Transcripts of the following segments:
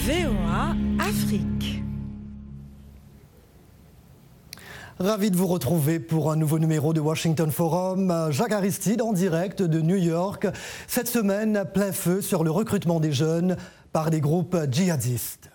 VOA Afrique. Ravi de vous retrouver pour un nouveau numéro de Washington Forum. Jacques Aristide en direct de New York. Cette semaine, plein feu sur le recrutement des jeunes par des groupes djihadistes.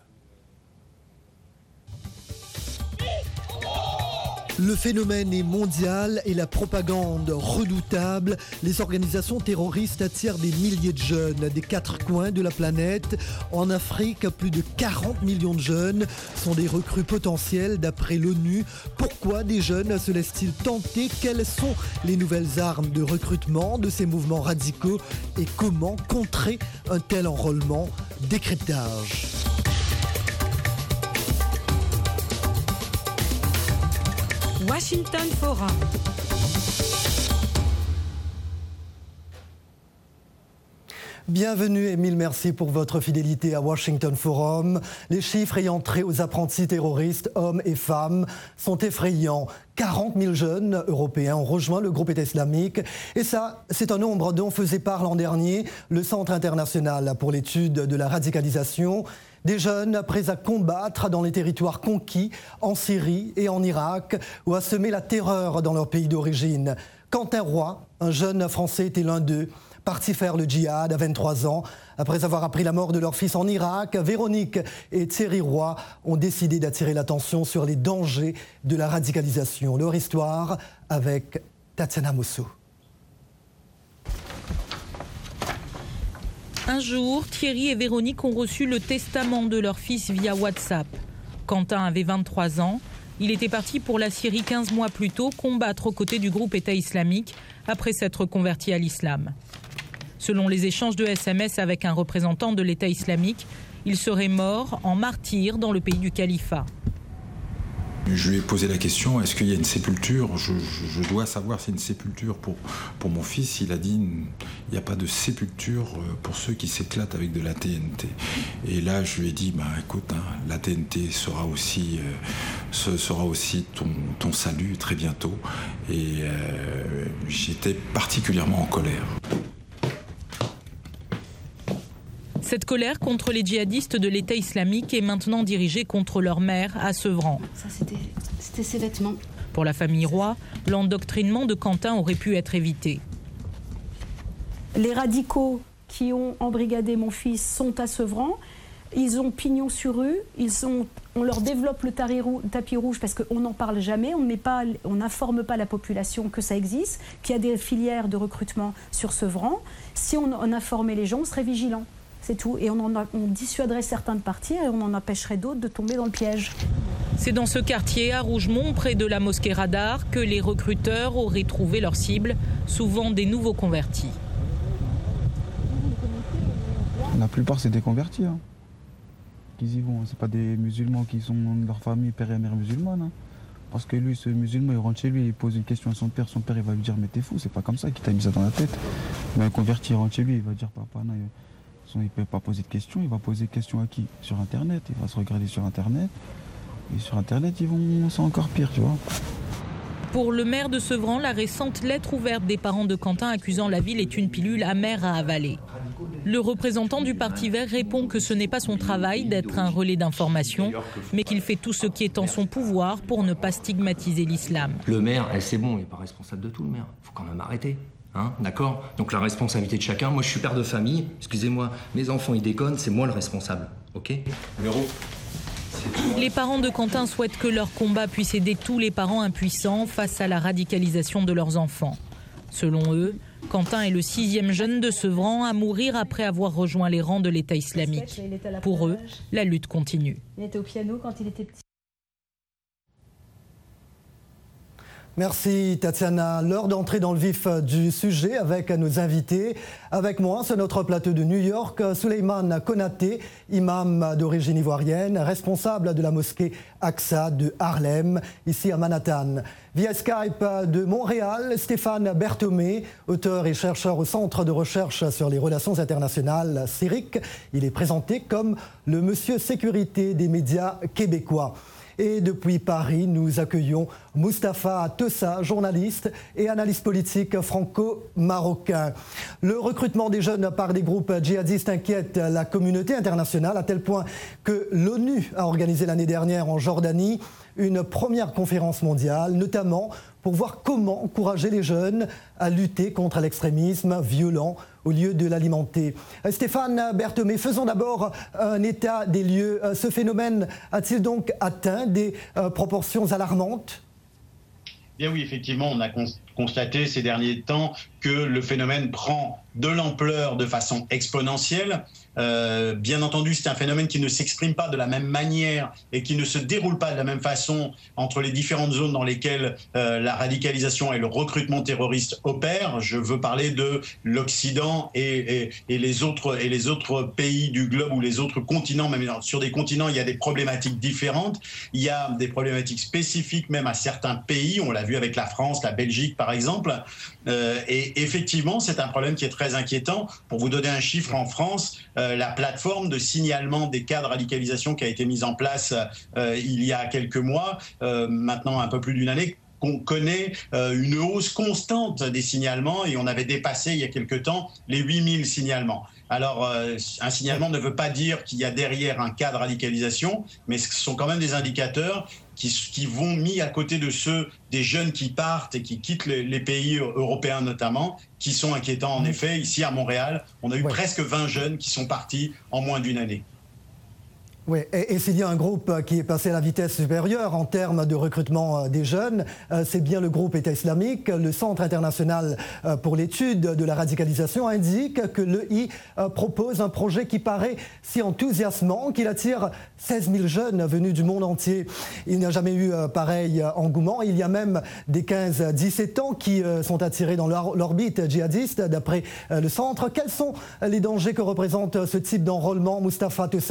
Le phénomène est mondial et la propagande redoutable. Les organisations terroristes attirent des milliers de jeunes des quatre coins de la planète. En Afrique, plus de 40 millions de jeunes sont des recrues potentielles d'après l'ONU. Pourquoi des jeunes se laissent-ils tenter? Quelles sont les nouvelles armes de recrutement de ces mouvements radicaux? Et comment contrer un tel enrôlement? Décryptage. Washington Forum. Bienvenue et mille merci pour votre fidélité à Washington Forum. Les chiffres ayant trait aux apprentis terroristes, hommes et femmes, sont effrayants. 40 000 jeunes européens ont rejoint le groupe État islamique. Et ça, c'est un nombre dont faisait part l'an dernier le Centre international pour l'étude de la radicalisation. Des jeunes prêts à combattre dans les territoires conquis, en Syrie et en Irak, ou à semer la terreur dans leur pays d'origine. Quentin Roy, un jeune Français, était l'un d'eux, parti faire le djihad à 23 ans. Après avoir appris la mort de leur fils en Irak, Véronique et Thierry Roy ont décidé d'attirer l'attention sur les dangers de la radicalisation. Leur histoire avec Tatiana Mosso. Un jour, Thierry et Véronique ont reçu le testament de leur fils via WhatsApp. Quentin avait 23 ans. Il était parti pour la Syrie 15 mois plus tôt, combattre aux côtés du groupe État islamique après s'être converti à l'islam. Selon les échanges de SMS avec un représentant de l'État islamique, il serait mort en martyr dans le pays du califat. Je lui ai posé la question, est-ce qu'il y a une sépulture? Je dois savoir s'il y a une sépulture pour mon fils. Il a dit, il n'y a pas de sépulture pour ceux qui s'éclatent avec de la TNT. Et là, je lui ai dit, écoute, la TNT sera aussi ton salut très bientôt. Et j'étais particulièrement en colère. Cette colère contre les djihadistes de l'État islamique est maintenant dirigée contre leur mère à Sevran. Ça, c'était ses vêtements. Pour la famille Roy, l'endoctrinement de Quentin aurait pu être évité. Les radicaux qui ont embrigadé mon fils sont à Sevran. Ils ont pignon sur rue. On leur développe le tapis rouge parce qu'on n'en parle jamais. On n'informe pas la population que ça existe, qu'il y a des filières de recrutement sur Sevran. Si on informait les gens, on serait vigilants. C'est tout. Et on dissuaderait certains de partir et on en empêcherait d'autres de tomber dans le piège. C'est dans ce quartier, à Rougemont, près de la mosquée Radar, que les recruteurs auraient trouvé leur cible, souvent des nouveaux convertis. La plupart, c'est des convertis. Qu'ils y vont. C'est pas des musulmans qui sont de leur famille, père et mère musulmane. Parce que lui, ce musulman, il rentre chez lui, il pose une question à son père il va lui dire, mais t'es fou, c'est pas comme ça qu'il t'a mis ça dans la tête. Mais un converti, il rentre chez lui, il va dire, papa, non. Il ne peut pas poser de questions, il va poser des questions à qui? Sur Internet, il va se regarder sur Internet. Et sur Internet, c'est encore pire, tu vois. Pour le maire de Sevran, la récente lettre ouverte des parents de Quentin accusant la ville est une pilule amère à avaler. Le représentant du Parti vert répond que ce n'est pas son travail d'être un relais d'information, mais qu'il fait tout ce qui est en son pouvoir pour ne pas stigmatiser l'islam. Le maire, c'est bon, il n'est pas responsable de tout, le maire. Il faut quand même arrêter. D'accord? Donc la responsabilité de chacun. Moi, je suis père de famille. Excusez-moi, mes enfants, ils déconnent. C'est moi le responsable. OK? Les parents de Quentin souhaitent que leur combat puisse aider tous les parents impuissants face à la radicalisation de leurs enfants. Selon eux, Quentin est le 6e jeune de Sevran à mourir après avoir rejoint les rangs de l'État islamique. Pour eux, la lutte continue. Il était au piano quand il était petit. Merci Tatiana. L'heure d'entrer dans le vif du sujet avec nos invités. Avec moi, sur notre plateau de New York, Souleymane Konaté, imam d'origine ivoirienne, responsable de la mosquée Aqsa de Harlem, ici à Manhattan. Via Skype de Montréal, Stéphane Berthomé, auteur et chercheur au Centre de recherche sur les relations internationales CERIC. Il est présenté comme le monsieur sécurité des médias québécois. Et depuis Paris, nous accueillons Moustapha Teussa, journaliste et analyste politique franco-marocain. Le recrutement des jeunes par des groupes djihadistes inquiète la communauté internationale à tel point que l'ONU a organisé l'année dernière en Jordanie une première conférence mondiale, notamment pour voir comment encourager les jeunes à lutter contre l'extrémisme violent au lieu de l'alimenter. Stéphane Berthomé, faisons d'abord un état des lieux. Ce phénomène a-t-il donc atteint des proportions alarmantes ? Bien oui, effectivement, on a constaté ces derniers temps que le phénomène prend de l'ampleur de façon exponentielle. Bien entendu, c'est un phénomène qui ne s'exprime pas de la même manière et qui ne se déroule pas de la même façon entre les différentes zones dans lesquelles la radicalisation et le recrutement terroriste opèrent. Je veux parler de l'Occident et les autres pays du globe ou les autres continents. Même sur des continents, il y a des problématiques différentes. Il y a des problématiques spécifiques même à certains pays. On l'a vu avec la France, la Belgique par exemple. Et effectivement, c'est un problème qui est très inquiétant. Pour vous donner un chiffre, en France, la plateforme de signalement des cas de radicalisation qui a été mise en place il y a quelques mois, maintenant un peu plus d'une année, qu'on connaît une hausse constante des signalements et on avait dépassé il y a quelque temps les 8000 signalements. Alors, un signalement ne veut pas dire qu'il y a derrière un cas de radicalisation, mais ce sont quand même des indicateurs qui vont mis à côté de ceux des jeunes qui partent et qui quittent les pays européens notamment, qui sont inquiétants en effet. Ici à Montréal, on a eu presque 20 jeunes qui sont partis en moins d'une année. Oui, et s'il y a un groupe qui est passé à la vitesse supérieure en termes de recrutement des jeunes, c'est bien le groupe État islamique. Le Centre international pour l'étude de la radicalisation indique que l'EI propose un projet qui paraît si enthousiasmant qu'il attire 16 000 jeunes venus du monde entier. Il n'y a jamais eu pareil engouement. Il y a même des 15-17 ans qui sont attirés dans l'orbite djihadiste, d'après le centre. Quels sont les dangers que représente ce type d'enrôlement, Moustapha Teussa ?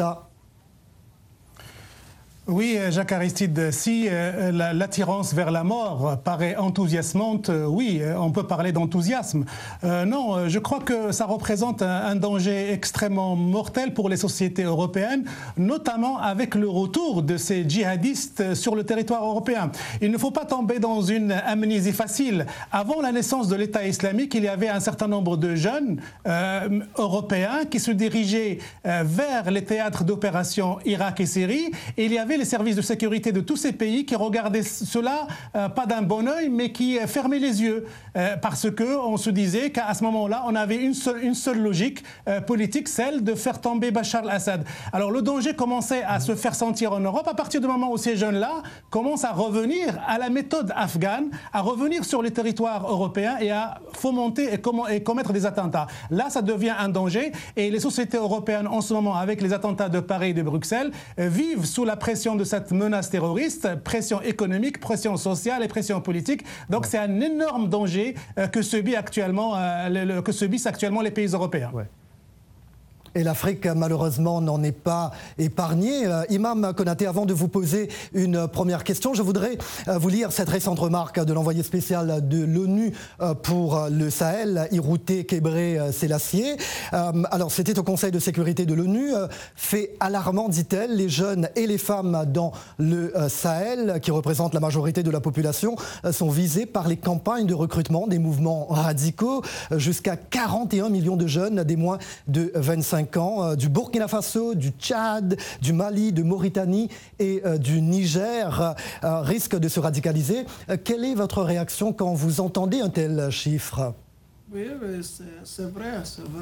Oui, Jacques Aristide, si l'attirance vers la mort paraît enthousiasmante, oui, on peut parler d'enthousiasme. Non, je crois que ça représente un danger extrêmement mortel pour les sociétés européennes, notamment avec le retour de ces djihadistes sur le territoire européen. Il ne faut pas tomber dans une amnésie facile. Avant la naissance de l'État islamique, il y avait un certain nombre de jeunes européens qui se dirigeaient vers les théâtres d'opération Irak et Syrie, et il y avait les services de sécurité de tous ces pays qui regardaient cela pas d'un bon œil, mais qui fermaient les yeux parce qu'on se disait qu'à ce moment-là, on avait une seule logique politique, celle de faire tomber Bachar al-Assad. Alors le danger commençait à se faire sentir en Europe à partir du moment où ces jeunes-là commencent à revenir à la méthode afghane, à revenir sur les territoires européens et à fomenter et commettre des attentats. Là, ça devient un danger et les sociétés européennes en ce moment, avec les attentats de Paris et de Bruxelles, vivent sous la pression de cette menace terroriste, pression économique, pression sociale et pression politique. Donc c'est un énorme danger que subissent actuellement les pays européens. Ouais. Et l'Afrique, malheureusement, n'en est pas épargnée. Imam Konaté, avant de vous poser une première question, je voudrais vous lire cette récente remarque de l'envoyé spécial de l'ONU pour le Sahel, Irouté Kébré Sélassié. Alors, c'était au Conseil de sécurité de l'ONU. Fait alarmant, dit-elle, les jeunes et les femmes dans le Sahel, qui représentent la majorité de la population, sont visés par les campagnes de recrutement des mouvements radicaux. Jusqu'à 41 millions de jeunes des moins de 25 ans, du Burkina Faso, du Tchad, du Mali, de Mauritanie et du Niger risquent de se radicaliser. Quelle est votre réaction quand vous entendez un tel chiffre ? Oui, c'est vrai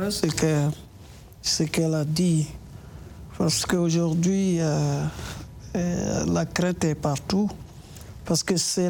ce qu'elle a dit. Parce qu'aujourd'hui, la crainte est partout. Parce que c'est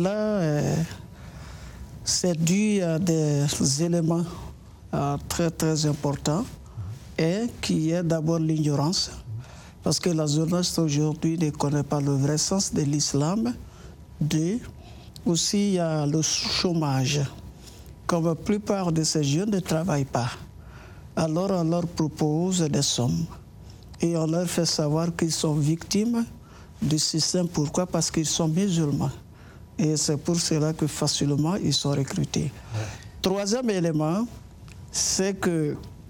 dû à des éléments très très importants. Et qui est d'abord l'ignorance, parce que la jeunesse aujourd'hui ne connaît pas le vrai sens de l'islam. Aussi, il y a le chômage. Comme la plupart de ces jeunes ne travaillent pas, alors on leur propose des sommes et on leur fait savoir qu'ils sont victimes du système. Pourquoi ? Parce qu'ils sont musulmans. Et c'est pour cela que facilement ils sont recrutés. Troisième élément, c'est que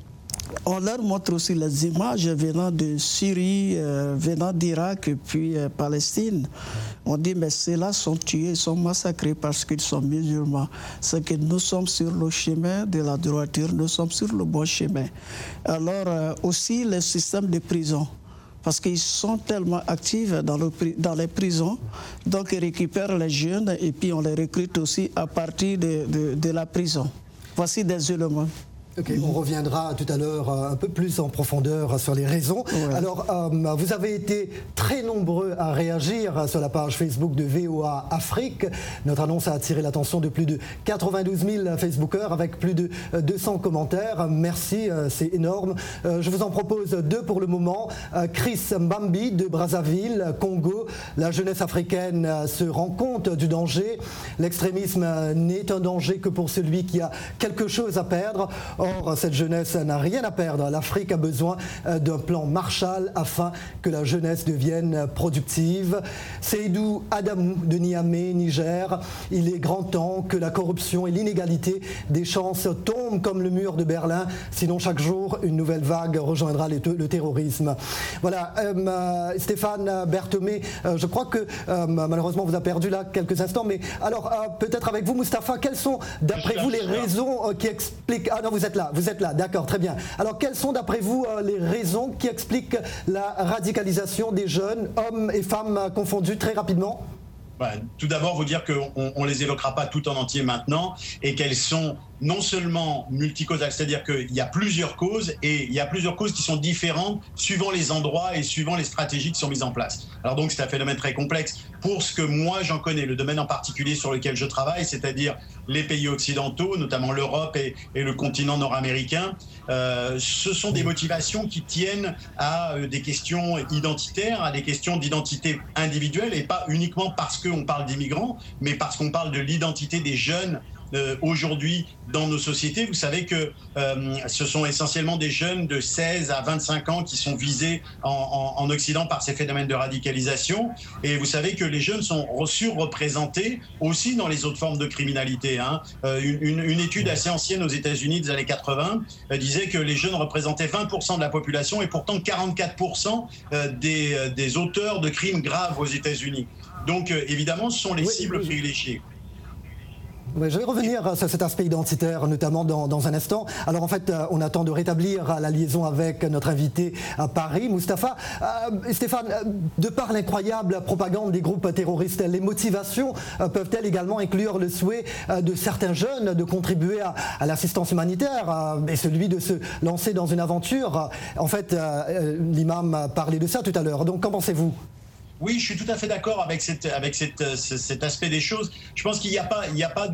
On leur montre aussi les images venant de Syrie, venant d'Irak et puis Palestine. On dit, mais ceux-là sont tués, ils sont massacrés parce qu'ils sont musulmans. C'est que nous sommes sur le chemin de la droiture, nous sommes sur le bon chemin. Alors, aussi le système de prison. Parce qu'ils sont tellement actifs dans les prisons, donc ils récupèrent les jeunes et puis on les recrute aussi à partir de la prison. Voici des éléments. Ok, on reviendra tout à l'heure un peu plus en profondeur sur les raisons. Ouais. Alors, vous avez été très nombreux à réagir sur la page Facebook de VOA Afrique. Notre annonce a attiré l'attention de plus de 92 000 Facebookers avec plus de 200 commentaires. Merci, c'est énorme. Je vous en propose deux pour le moment. Chris Mbambi de Brazzaville, Congo. La jeunesse africaine se rend compte du danger. L'extrémisme n'est un danger que pour celui qui a quelque chose à perdre. Or, cette jeunesse n'a rien à perdre. L'Afrique a besoin d'un plan Marshall afin que la jeunesse devienne productive. Seydou Adamou de Niamey, Niger. Il est grand temps que la corruption et l'inégalité des chances tombent comme le mur de Berlin. Sinon, chaque jour, une nouvelle vague rejoindra le terrorisme. Voilà, Stéphane Berthomé, je crois que malheureusement, on vous a perdu là quelques instants. Mais alors, peut-être avec vous, Moustapha, quelles sont, d'après vous, les raisons qui expliquent... Ah non, vous êtes là, d'accord, très bien. Alors, quelles sont, d'après vous, les raisons qui expliquent la radicalisation des jeunes, hommes et femmes confondus, très rapidement ? Tout d'abord, vous dire qu'on ne les évoquera pas tout en entier maintenant et qu'elles sont non seulement multicausales, c'est-à-dire qu'il y a plusieurs causes et il y a plusieurs causes qui sont différentes suivant les endroits et suivant les stratégies qui sont mises en place. Alors donc, c'est un phénomène très complexe. Pour ce que moi j'en connais, le domaine en particulier sur lequel je travaille, c'est-à-dire les pays occidentaux, notamment l'Europe et le continent nord-américain, ce sont des motivations qui tiennent à des questions identitaires, à des questions d'identité individuelle et pas uniquement parce qu'on parle d'immigrants, mais parce qu'on parle de l'identité des jeunes aujourd'hui dans nos sociétés. Vous savez que ce sont essentiellement des jeunes de 16 à 25 ans qui sont visés en Occident par ces phénomènes de radicalisation. Et vous savez que les jeunes sont surreprésentés aussi dans les autres formes de criminalité. Une étude assez ancienne aux États-Unis des années 80 disait que les jeunes représentaient 20% de la population et pourtant 44% des auteurs de crimes graves aux États-Unis. Donc évidemment, ce sont les cibles privilégiées. Oui, je vais revenir sur cet aspect identitaire, notamment dans un instant. Alors en fait, on attend de rétablir la liaison avec notre invité à Paris, Moustapha. Stéphane, de par l'incroyable propagande des groupes terroristes, les motivations peuvent-elles également inclure le souhait de certains jeunes de contribuer à l'assistance humanitaire et celui de se lancer dans une aventure? En fait, l'imam parlait de ça tout à l'heure. Donc qu'en pensez-vous? Oui, je suis tout à fait d'accord avec cet aspect des choses. Je pense qu'il n'y a pas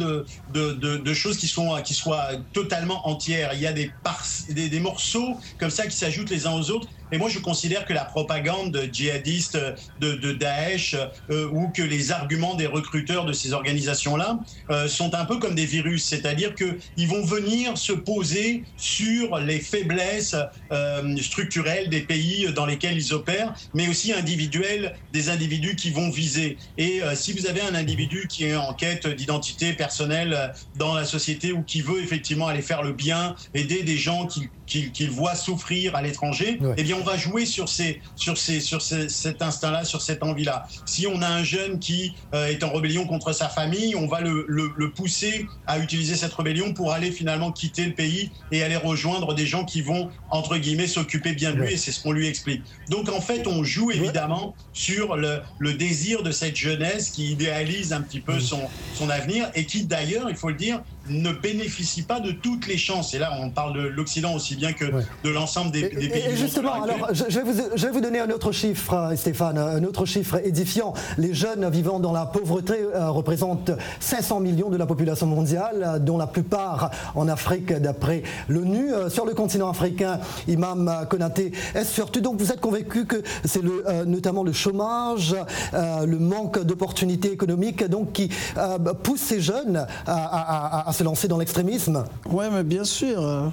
de choses qui soient totalement entières. Il y a des morceaux comme ça qui s'ajoutent les uns aux autres. Et moi, je considère que la propagande djihadiste de Daesh ou que les arguments des recruteurs de ces organisations-là sont un peu comme des virus. C'est-à-dire qu'ils vont venir se poser sur les faiblesses structurelles des pays dans lesquels ils opèrent, mais aussi individuelles des individus qui vont viser. Et si vous avez un individu qui est en quête d'identité personnelle dans la société ou qui veut effectivement aller faire le bien, aider des gens qu'il voit souffrir à l'étranger, ouais. Eh bien on va jouer sur cet instinct-là, sur cette envie-là. Si on a un jeune qui est en rébellion contre sa famille, on va le pousser à utiliser cette rébellion pour aller finalement quitter le pays et aller rejoindre des gens qui vont, entre guillemets, s'occuper bien de lui, et c'est ce qu'on lui explique. Donc en fait, on joue évidemment sur le désir de cette jeunesse qui idéalise un petit peu son avenir et qui d'ailleurs, il faut le dire, ne bénéficie pas de toutes les chances. Et là, on parle de l'Occident aussi bien que de l'ensemble des pays. Et justement, alors, je vais vous donner un autre chiffre, Stéphane, un autre chiffre édifiant. Les jeunes vivant dans la pauvreté représentent 500 millions de la population mondiale, dont la plupart en Afrique, d'après l'ONU. Sur le continent africain, Imam Konaté, est-ce surtout, donc vous êtes convaincu que c'est notamment le chômage, le manque d'opportunités économiques donc, qui pousse ces jeunes à se lancer dans l'extrémisme? Oui, mais bien sûr.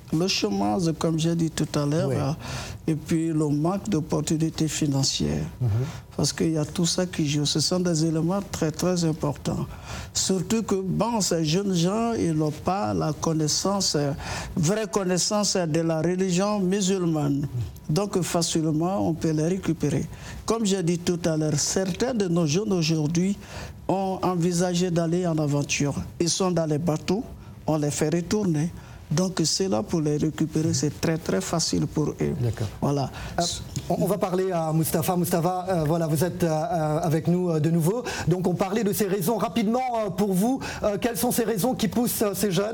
Le chômage, comme j'ai dit tout à l'heure, Oui. Et puis le manque d'opportunités financières. Parce qu'il y a tout ça qui joue. Ce sont des éléments très, très importants. Surtout que, bon, ces jeunes gens, ils n'ont pas la connaissance, vraie connaissance de la religion musulmane. Donc, facilement, on peut les récupérer. Comme j'ai dit tout à l'heure, certains de nos jeunes aujourd'hui ont envisagé d'aller en aventure. Ils sont dans les bateaux, on les fait retourner. Donc c'est là pour les récupérer, c'est très très facile pour eux. D'accord. Voilà. On va parler à Moustapha. Moustapha, voilà, vous êtes avec nous de nouveau. Donc on parlait de ces raisons. Rapidement, pour vous, quelles sont ces raisons qui poussent ces jeunes ?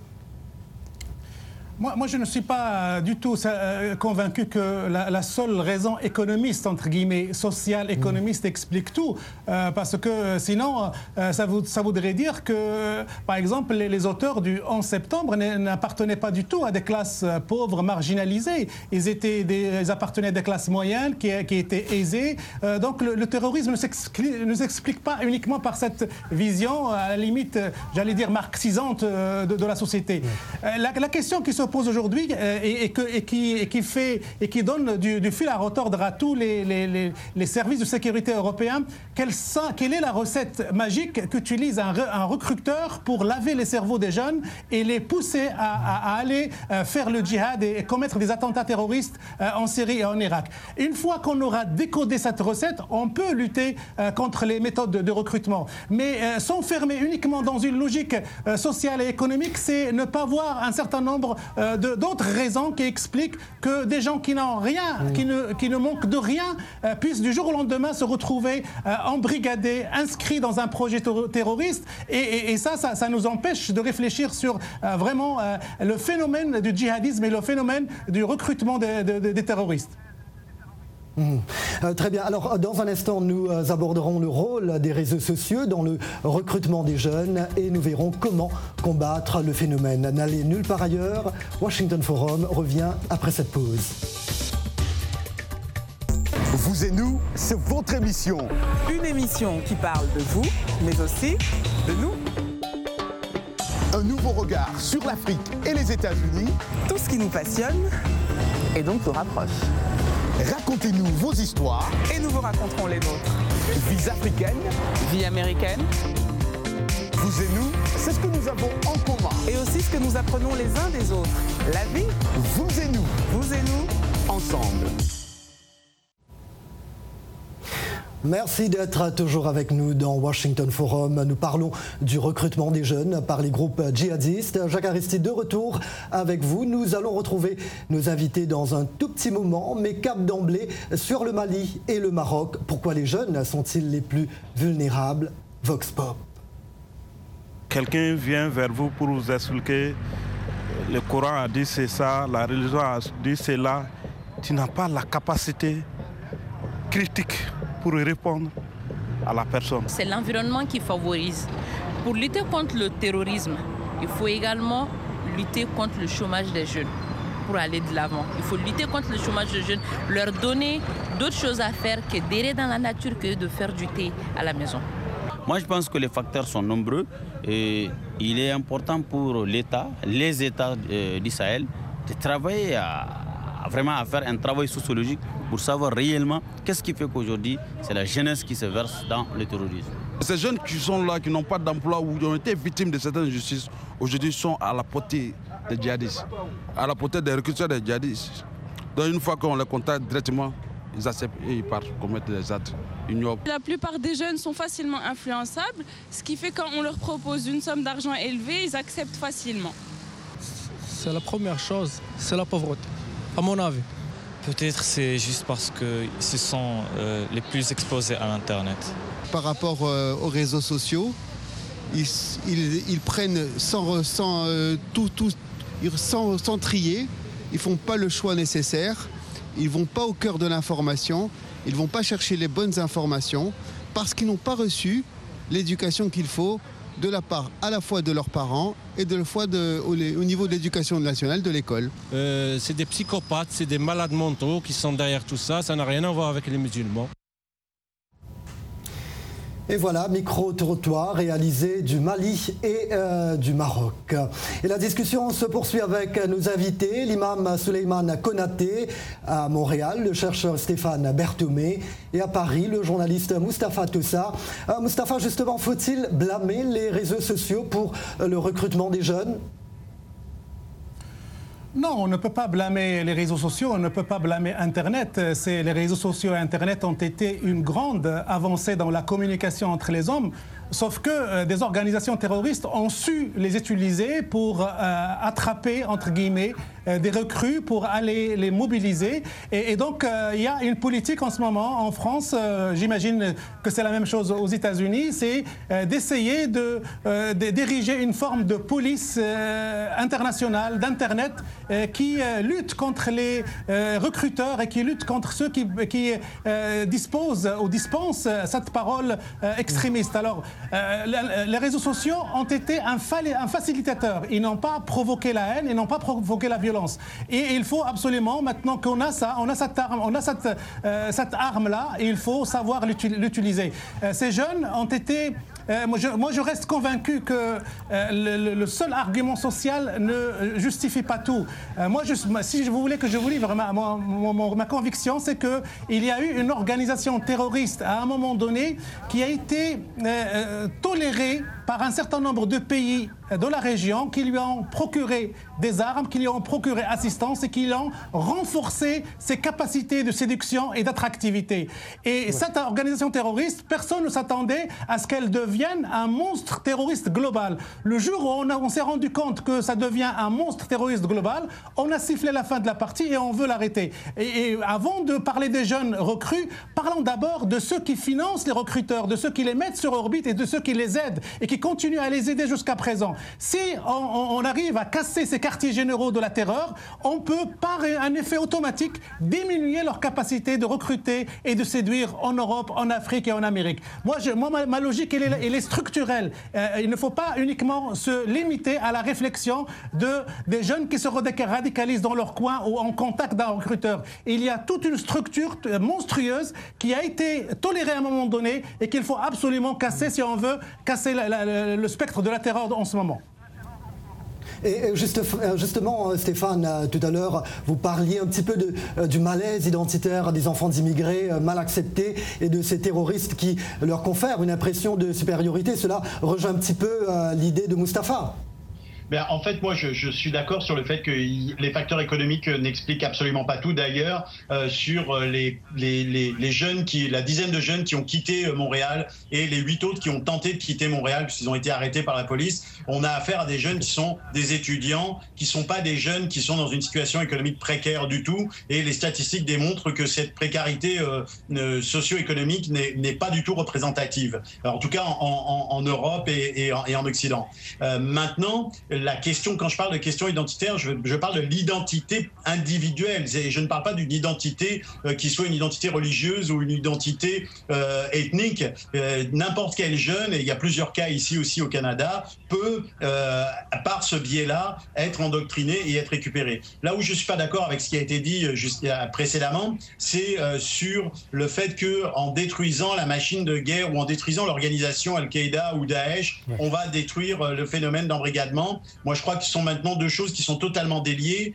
Moi, je ne suis pas du tout convaincu que la seule raison économiste, entre guillemets, sociale, économiste, explique tout. Parce que sinon, ça voudrait dire que, par exemple, les auteurs du 11 septembre n'appartenaient pas du tout à des classes pauvres, marginalisées. Ils appartenaient à des classes moyennes qui étaient aisées. Donc le terrorisme ne s'explique pas uniquement par cette vision, à la limite, j'allais dire, marxisante de la société. La question qui se pose aujourd'hui et qui donne du fil à retordre à tous les services de sécurité européens, quelle est la recette magique qu'utilise un recruteur pour laver les cerveaux des jeunes et les pousser à aller faire le djihad et commettre des attentats terroristes en Syrie et en Irak. Une fois qu'on aura décodé cette recette, on peut lutter contre les méthodes de recrutement. Mais s'enfermer uniquement dans une logique sociale et économique, c'est ne pas voir un certain nombre d'autres raisons qui expliquent que des gens qui n'ont rien, qui ne manquent de rien, puissent du jour au lendemain se retrouver embrigadés, inscrits dans un projet terroriste. Et ça nous empêche de réfléchir sur vraiment le phénomène du djihadisme et le phénomène du recrutement des terroristes. Très bien. Alors, dans un instant, nous aborderons le rôle des réseaux sociaux dans le recrutement des jeunes et nous verrons comment combattre le phénomène. N'allez nulle part ailleurs. Washington Forum revient après cette pause. Vous et nous, c'est votre émission. Une émission qui parle de vous, mais aussi de nous. Un nouveau regard sur l'Afrique et les États-Unis. Tout ce qui nous passionne et donc nous rapproche. Racontez-nous vos histoires. Et nous vous raconterons les nôtres. Vies africaines. Vie américaine. Vous et nous, c'est ce que nous avons en commun. Et aussi ce que nous apprenons les uns des autres. La vie. Vous et nous. Vous et nous. Ensemble. Merci d'être toujours avec nous dans Washington Forum. Nous parlons du recrutement des jeunes par les groupes djihadistes. Jacques Aristide de retour avec vous. Nous allons retrouver nos invités dans un tout petit moment, mais cap d'emblée sur le Mali et le Maroc. Pourquoi les jeunes sont-ils les plus vulnérables? Vox Pop. Quelqu'un vient vers vous pour vous expliquer, le Coran a dit c'est ça, la religion a dit c'est là. Tu n'as pas la capacité critique pour répondre à la personne. C'est l'environnement qui favorise. Pour lutter contre le terrorisme, il faut également lutter contre le chômage des jeunes pour aller de l'avant. Il faut lutter contre le chômage des jeunes, leur donner d'autres choses à faire que d'errer dans la nature que de faire du thé à la maison. Moi, je pense que les facteurs sont nombreux et il est important pour l'État, les États du Sahel, de travailler vraiment à faire un travail sociologique pour savoir réellement qu'est-ce qui fait qu'aujourd'hui, c'est la jeunesse qui se verse dans le terrorisme. Ces jeunes qui sont là, qui n'ont pas d'emploi ou qui ont été victimes de certaines injustices, aujourd'hui sont à la portée des djihadistes, à la portée des recruteurs des djihadistes. Donc une fois qu'on les contacte directement, ils acceptent et ils partent commettre des actes ignobles. La plupart des jeunes sont facilement influençables, ce qui fait quand on leur propose une somme d'argent élevée, ils acceptent facilement. C'est la première chose, c'est la pauvreté, à mon avis. Peut-être c'est juste parce qu'ils se sont les plus exposés à l'Internet. Par rapport aux réseaux sociaux, ils prennent sans trier, ils ne font pas le choix nécessaire, ils ne vont pas au cœur de l'information, ils ne vont pas chercher les bonnes informations parce qu'ils n'ont pas reçu l'éducation qu'il faut de la part à la fois de leurs parents et au niveau de l'éducation nationale de l'école. C'est des psychopathes, c'est des malades mentaux qui sont derrière tout ça, ça n'a rien à voir avec les musulmans. Et voilà, micro-trottoir réalisé du Mali et du Maroc. Et la discussion se poursuit avec nos invités, l'imam Souleymane Konaté à Montréal, le chercheur Stéphane Berthomé et à Paris, le journaliste Mustapha Toussa. Mustapha, justement, faut-il blâmer les réseaux sociaux pour le recrutement des jeunes ? Non, on ne peut pas blâmer les réseaux sociaux, on ne peut pas blâmer Internet. Les réseaux sociaux et Internet ont été une grande avancée dans la communication entre les hommes. Sauf que des organisations terroristes ont su les utiliser pour attraper, entre guillemets, des recrues, pour aller les mobiliser. Et donc, il y a une politique en ce moment en France, j'imagine que c'est la même chose aux États-Unis, c'est d'essayer d'ériger une forme de police internationale d'Internet qui lutte contre les recruteurs et qui lutte contre ceux qui disposent ou dispensent cette parole extrémiste. Alors, les réseaux sociaux ont été un facilitateur. Ils n'ont pas provoqué la haine, ils n'ont pas provoqué la violence. Et il faut absolument, maintenant qu'on a ça, on a cette arme-là, et il faut savoir l'utiliser. Ces jeunes ont été... Moi, je reste convaincu que le seul argument social ne justifie pas tout. Si vous voulez que je vous livre ma conviction, c'est qu'il y a eu une organisation terroriste à un moment donné qui a été tolérée par un certain nombre de pays de la région qui lui ont procuré des armes, qui lui ont procuré assistance et qui lui ont renforcé ses capacités de séduction et d'attractivité. Et cette organisation terroriste, personne ne s'attendait à ce qu'elle devienne un monstre terroriste global. Le jour où on s'est rendu compte que ça devient un monstre terroriste global, on a sifflé la fin de la partie et on veut l'arrêter. Et avant de parler des jeunes recrues, parlons d'abord de ceux qui financent les recruteurs, de ceux qui les mettent sur orbite et de ceux qui les aident et qui continuent à les aider jusqu'à présent. Si on arrive à casser ces quartiers généraux de la terreur, on peut, par un effet automatique, diminuer leur capacité de recruter et de séduire en Europe, en Afrique et en Amérique. Moi ma logique, elle est structurelle. Il ne faut pas uniquement se limiter à la réflexion des jeunes qui se radicalisent dans leur coin ou en contact d'un recruteur. Il y a toute une structure monstrueuse qui a été tolérée à un moment donné et qu'il faut absolument casser si on veut casser le spectre de la terreur en ce moment. Et justement, Stéphane, tout à l'heure, vous parliez un petit peu du malaise identitaire des enfants d'immigrés mal acceptés et de ces terroristes qui leur confèrent une impression de supériorité. Cela rejoint un petit peu l'idée de Mustapha. En fait, moi, je suis d'accord sur le fait que les facteurs économiques n'expliquent absolument pas tout. D'ailleurs, sur les jeunes, la dizaine de jeunes qui ont quitté Montréal et les 8 autres qui ont tenté de quitter Montréal puisqu'ils ont été arrêtés par la police, on a affaire à des jeunes qui sont des étudiants, qui ne sont pas des jeunes qui sont dans une situation économique précaire du tout. Et les statistiques démontrent que cette précarité socio-économique n'est pas du tout représentative. Alors, en tout cas, en Europe et en Occident. Maintenant, la question, quand je parle de question identitaire, je parle de l'identité individuelle. Et je ne parle pas d'une identité qui soit une identité religieuse ou une identité ethnique. N'importe quel jeune, et il y a plusieurs cas ici aussi au Canada, peut, par ce biais-là, être endoctriné et être récupéré. Là où je ne suis pas d'accord avec ce qui a été dit précédemment, c'est sur le fait qu'en détruisant la machine de guerre ou en détruisant l'organisation Al-Qaïda ou Daesh, on va détruire le phénomène d'embrigadement. Moi, je crois que ce sont maintenant deux choses qui sont totalement déliées.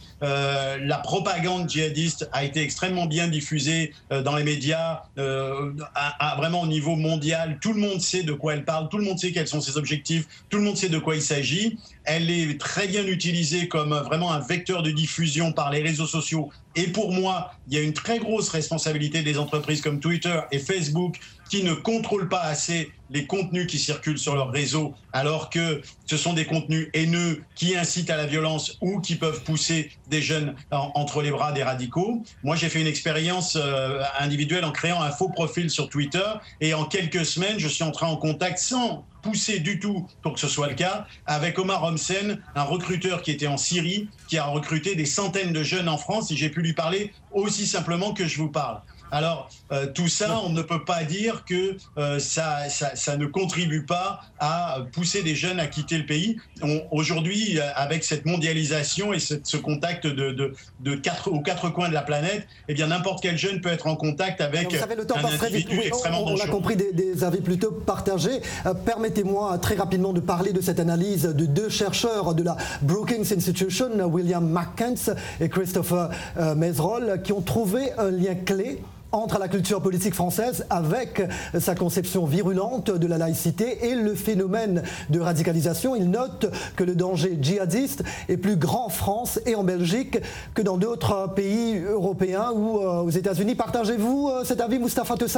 La propagande djihadiste a été extrêmement bien diffusée dans les médias, vraiment au niveau mondial. Tout le monde sait de quoi elle parle, tout le monde sait quels sont ses objectifs, tout le monde sait de quoi il s'agit. Elle est très bien utilisée comme vraiment un vecteur de diffusion par les réseaux sociaux. Et pour moi, il y a une très grosse responsabilité des entreprises comme Twitter et Facebook qui ne contrôlent pas assez les contenus qui circulent sur leur réseau, alors que ce sont des contenus haineux qui incitent à la violence ou qui peuvent pousser des jeunes entre les bras des radicaux. Moi, j'ai fait une expérience individuelle en créant un faux profil sur Twitter et en quelques semaines, je suis entré en contact sans pousser du tout pour que ce soit le cas, avec Omar Homsen, un recruteur qui était en Syrie, qui a recruté des centaines de jeunes en France, et j'ai pu lui parler aussi simplement que je vous parle. Alors, tout ça, on ne peut pas dire que ça ne contribue pas à pousser des jeunes à quitter le pays. Aujourd'hui, avec cette mondialisation et ce contact aux quatre coins de la planète, eh bien, n'importe quel jeune peut être en contact avec un individu extrêmement dangereux. On a compris des avis plutôt partagés. Permettez-moi très rapidement de parler de cette analyse de deux chercheurs de la Brookings Institution, William McCants et Christopher Meserole, qui ont trouvé un lien clé entre la culture politique française avec sa conception virulente de la laïcité et le phénomène de radicalisation. Il note que le danger djihadiste est plus grand en France et en Belgique que dans d'autres pays européens ou aux États-Unis. Partagez-vous cet avis, Moustapha Teussa ?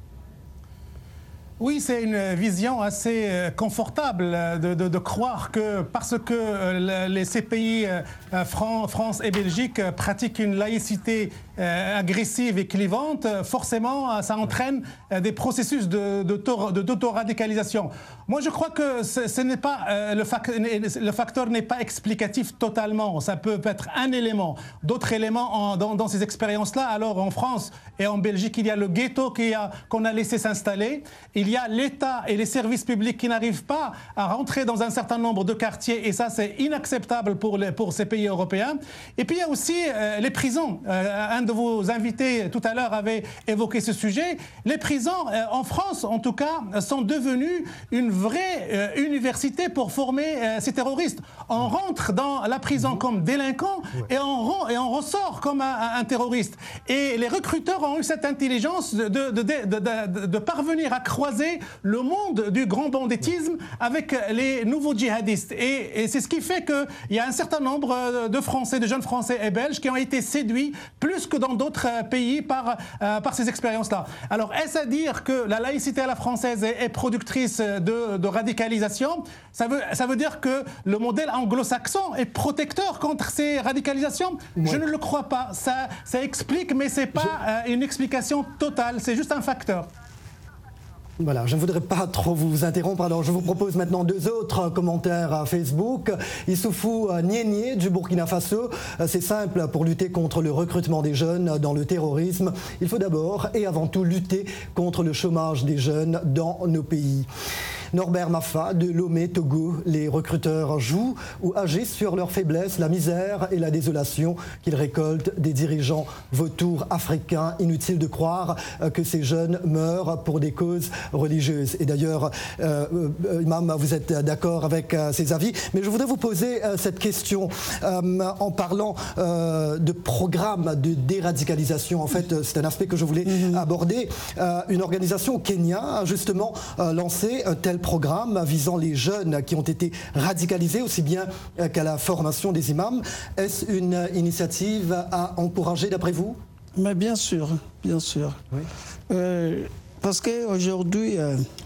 Oui, c'est une vision assez confortable de croire que parce que ces pays, France et Belgique, pratiquent une laïcité agressive et clivante, forcément, ça entraîne des processus d'autoradicalisation. Moi, je crois que ce n'est pas, le facteur n'est pas explicatif totalement. Ça peut être un élément. D'autres éléments dans ces expériences-là, alors en France et en Belgique, il y a le ghetto qu'on a laissé s'installer. Il y a l'État et les services publics qui n'arrivent pas à rentrer dans un certain nombre de quartiers, et ça, c'est inacceptable pour ces pays européens. Et puis, il y a aussi les prisons. Un de vos invités tout à l'heure avait évoqué ce sujet. Les prisons, en France, en tout cas, sont devenues une vraie université pour former ces terroristes. On rentre dans la prison comme délinquant et on ressort comme un terroriste. Et les recruteurs ont eu cette intelligence de parvenir à croiser le monde du grand banditisme avec les nouveaux djihadistes. Et c'est ce qui fait qu'il y a un certain nombre de Français, de jeunes Français et Belges qui ont été séduits plus que dans d'autres pays par ces expériences-là. Alors, est-ce à dire que la laïcité à la française est productrice de radicalisation? Ça veut dire que le modèle anglo-saxon est protecteur contre ces radicalisations? Je ne le crois pas. Ça explique, mais ce n'est pas une explication totale, c'est juste un facteur. Voilà, je ne voudrais pas trop vous interrompre, alors je vous propose maintenant deux autres commentaires à Facebook. Issoufou Niénié du Burkina Faso, c'est simple, pour lutter contre le recrutement des jeunes dans le terrorisme, il faut d'abord et avant tout lutter contre le chômage des jeunes dans nos pays. Norbert Mafa de Lomé, Togo, les recruteurs jouent ou agissent sur leur faiblesse, la misère et la désolation qu'ils récoltent des dirigeants vautours africains. Inutile de croire que ces jeunes meurent pour des causes religieuses. Et d'ailleurs, Imam, vous êtes d'accord avec ces avis, mais je voudrais vous poser cette question en parlant de programme de déradicalisation. En fait, c'est un aspect que je voulais aborder. Une organisation au Kenya a justement lancé un tel programme visant les jeunes qui ont été radicalisés aussi bien qu'à la formation des imams. Est-ce une initiative à encourager d'après vous? Mais bien sûr, bien sûr. Oui. Parce qu'aujourd'hui,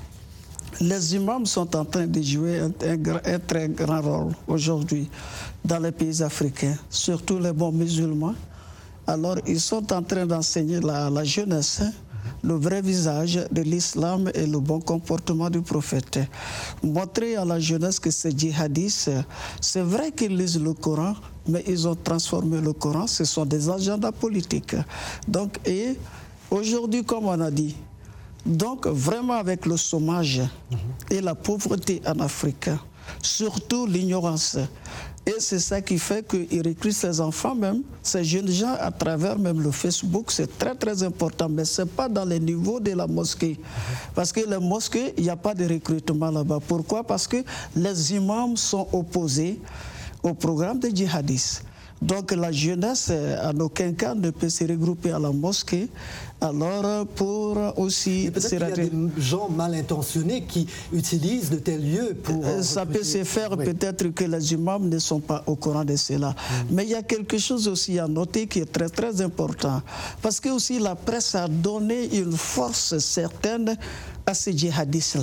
les imams sont en train de jouer un très grand rôle aujourd'hui dans les pays africains, surtout les bons musulmans. Alors, ils sont en train d'enseigner la jeunesse le vrai visage de l'islam et le bon comportement du prophète. Montrer à la jeunesse que ces djihadistes, c'est vrai qu'ils lisent le Coran, mais ils ont transformé le Coran, ce sont des agendas politiques. Donc, et aujourd'hui, comme on a dit, donc vraiment avec le chômage et la pauvreté en Afrique, surtout l'ignorance. Et c'est ça qui fait qu'ils recrutent ces enfants même, ces jeunes gens à travers même le Facebook, c'est très très important, mais ce n'est pas dans les niveaux de la mosquée. Parce que les mosquées, il n'y a pas de recrutement là-bas. Pourquoi? Parce que les imams sont opposés au programme des djihadistes. Donc la jeunesse, en aucun cas, ne peut se regrouper à la mosquée. Alors pour aussi... Peut-être qu'il y a des gens mal intentionnés qui utilisent de tels lieux pour... Ça peut se faire, oui. Peut-être que les imams ne sont pas au courant de cela. Mais il y a quelque chose aussi à noter qui est très très important. Parce que aussi la presse a donné une force certaine à ces djihadistes-là.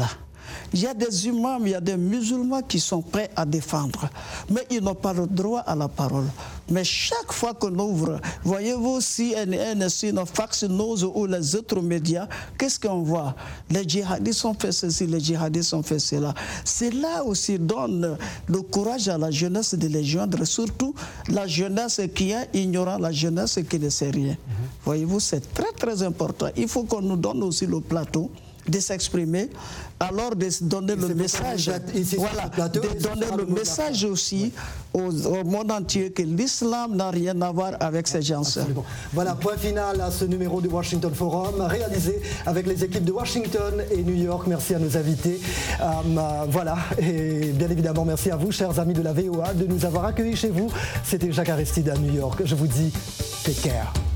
Il y a des imams, il y a des musulmans qui sont prêts à défendre, mais ils n'ont pas le droit à la parole. Mais chaque fois qu'on ouvre, voyez-vous, CNN, Fox News ou les autres médias, qu'est-ce qu'on voit? Les djihadistes ont fait ceci, les djihadistes ont fait cela. Cela aussi donne le courage à la jeunesse de les joindre, surtout la jeunesse qui est ignorante, la jeunesse qui ne sait rien. Voyez-vous, c'est très très important. Il faut qu'on nous donne aussi le plateau de s'exprimer, alors de donner le message, voilà, de donner le message aussi au monde entier que l'islam n'a rien à voir avec ces gens-là. Voilà, point final à ce numéro du Washington Forum, réalisé avec les équipes de Washington et New York. Merci à nos invités. Voilà, et bien évidemment, merci à vous, chers amis de la VOA, de nous avoir accueillis chez vous. C'était Jacques Aristide à New York. Je vous dis, take care.